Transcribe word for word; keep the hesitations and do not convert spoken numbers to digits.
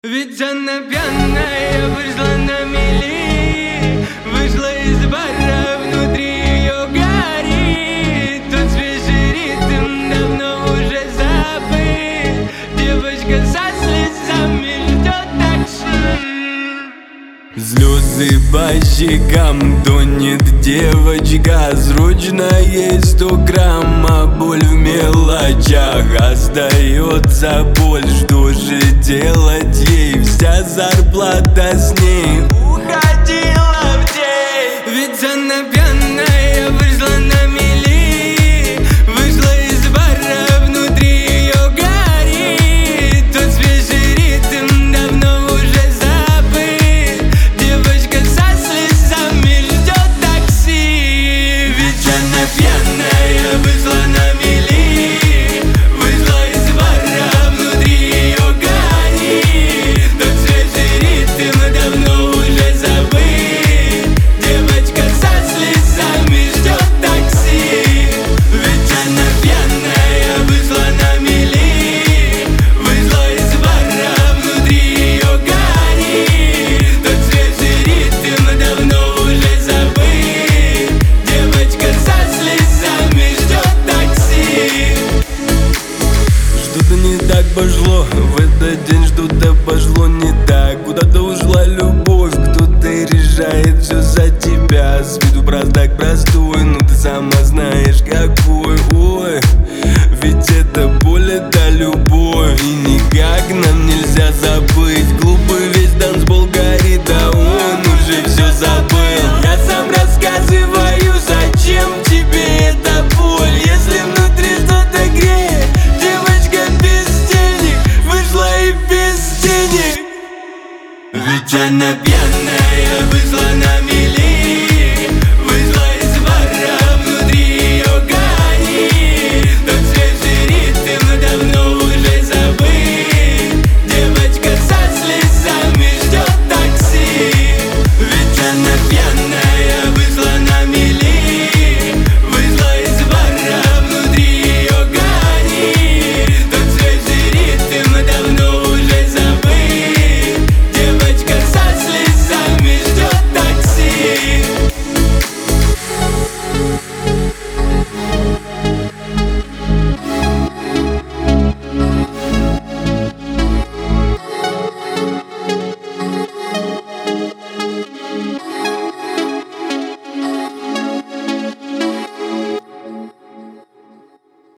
Ведь она пьяная вышла на мели, вышла из бара, внутри ее горит. Тот свежий ритм давно уже забыт. Девочка со слезами ждет такси. Слезы по щекам тонет девочка, срочно ей сто грамм, а боль в мелочах. Остается боль, что же делать ей? Вся зарплата с ней уходила в день. Ведь она пьяная вышла на мели, вышла из бара, внутри ее горит. Тот свежий ритм давно уже забыт. Девочка со слезами ждет такси. Ведь она пьяная вышла на мели, вышла из бара, внутри ее горит. Тот свежий ритм давно уже забыт. Девочка со слезами ждет такси. Ведь она пьяная вышла на мели, вышла из бара, внутри ее горит. Тот свежий ритм давно уже забыт. Девочка со слезами ждет такси. Что-то не так пошло, в этот день что-то пошло не так. Куда-то ушла любовь, кто-то решает все за тебя. С виду простак простой, но ты сама знаешь какой. Ой, ведь это боль, это любовь, и никак нам нельзя забыть. Глупый весь танцпол горит, а он уже все забыл. Я сам рассказываю, зачем тебе эта боль, если внутри что-то греет. Девочка без денег вышла и без денег. Ведь она пьяная вышла на мели.